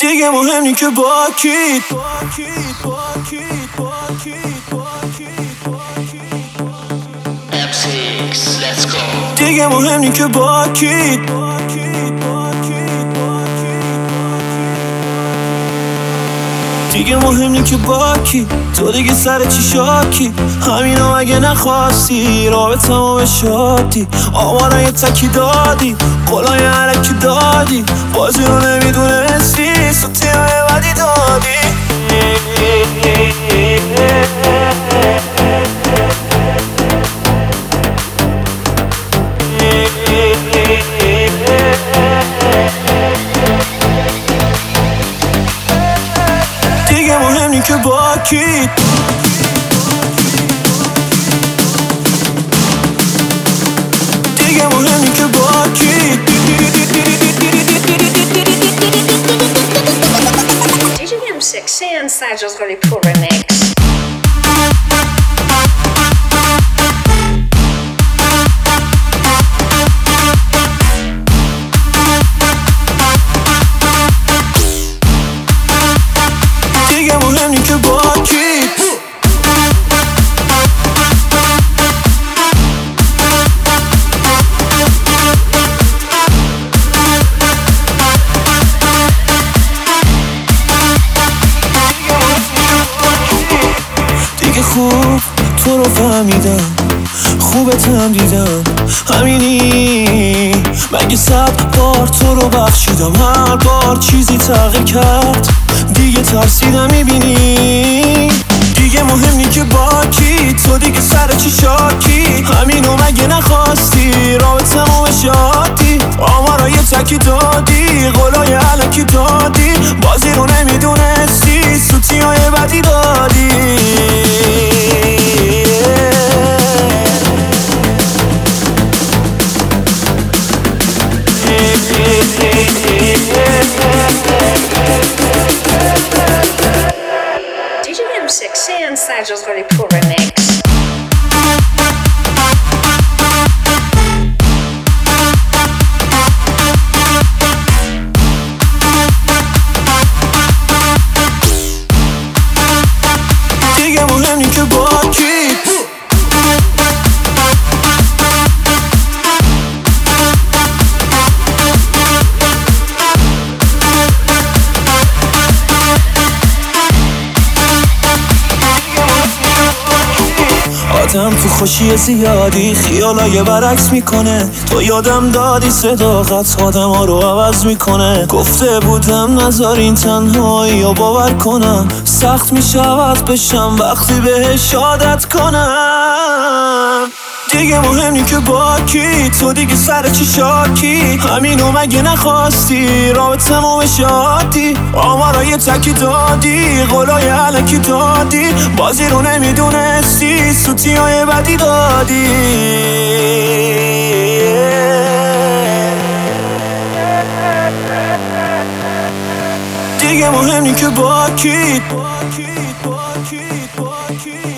دیگه مهم نی که با کی، دیگه مهم نی که با کی، دیگه مهم نی که با کی. تو دیگه سر چی شاکی؟ همینا مگه نخواستی رابطمو به شادی؟ آمانا یه تکی دادی، قولای علکی دادی، بازی رو نمیدونستی، سوتی های بدی دادی. دیگه مهم نی که با کی، دیگه مهم نی که با کی. DJ M6 and Sajos really poor remix. دیگه مهم نی که با کی. دیگه خوب تو رو فهمیدم، خوبتم دیدم، همینی مگه 100 بار تو رو بخشیدم، هر بار چیزی تغییر کرد دیگه ترسیدم. میبینی دیگه مهم نی که با کی، تو دیگه سر چی شاکی؟ همینو مگه نخواستی رابطمو به شادی؟ آمارا یه تکی دادی، قولای علکی دادی، بازی رو نمیدونستی، سوتی های بدی دادی. DJ M6 and Sajos really poor remix. دیگه مهم نی که با کی. آدم تو خوشی زیادی خیالای برعکس میکنه، تو یادم دادی صداقت آدم ها رو عوض میکنه. گفته بودم نذارین تنهایی یا باور کنم، سخت میشود بشم وقتی بهش عادت کنم. دیگه مهم نی که با کی، تو دیگه سر چی شاکی؟ همینو مگه نخواستی رابطمو به شادی؟ آمارا یه تکی دادی، قولای علکی دادی، بازی رو نمیدونستی، سوتی های بدی دادی. دیگه مهم نی که با کی.